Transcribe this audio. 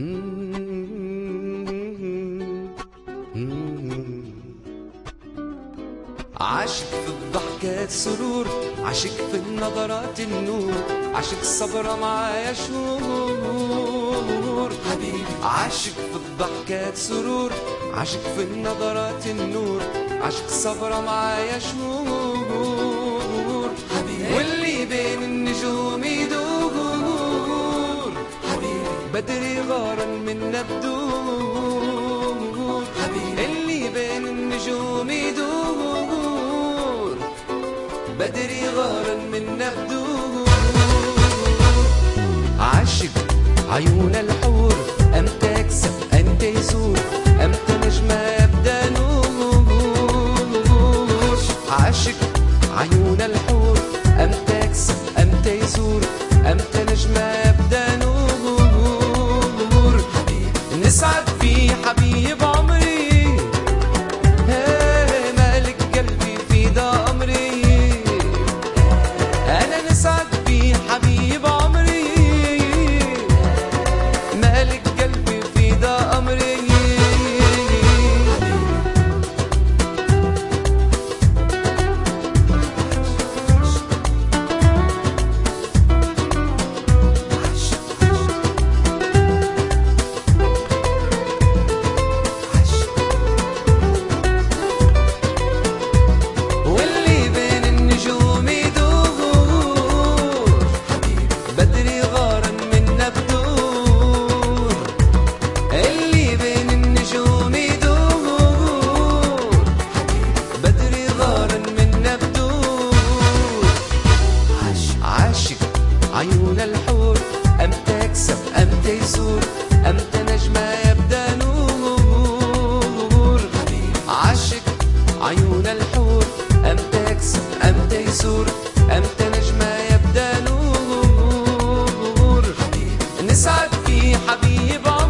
عاشق في الضحكات سرور، عاشق في النظرات النور، عاشق الصبر معايا شهور حبيبي. عاشق في الضحكات سرور، عاشق في النظرات النور، عاشق الصبر معايا شهور حبيبي. واللي بين النجوم يدور حبيبي، بدري غارا منا بدور حبيبي. اللي بين النجوم يدور بدري غارا منا بدور. عاشق عيون الحور، أمتى أكسب أنت يزور، أمتى نجمة يبدأ نور. عاشق عيون الحور، أمتى أكسب أمتى يزور، أمتى نجمة يبدأ نور. نسعد في حبيب عمري، مالك قلبي في دا أمري. أنا نسعد في حبيب عمري، مالك قلبي في دا أمري. عيون الحور، أمتى أكسب أمتى يزور، أمتى نجمة يبدأ نور. عاشق عيون الحور، أمتى أكسب أمتى يزور، أمتى نجمة يبدأ نور. نسعد في حبيب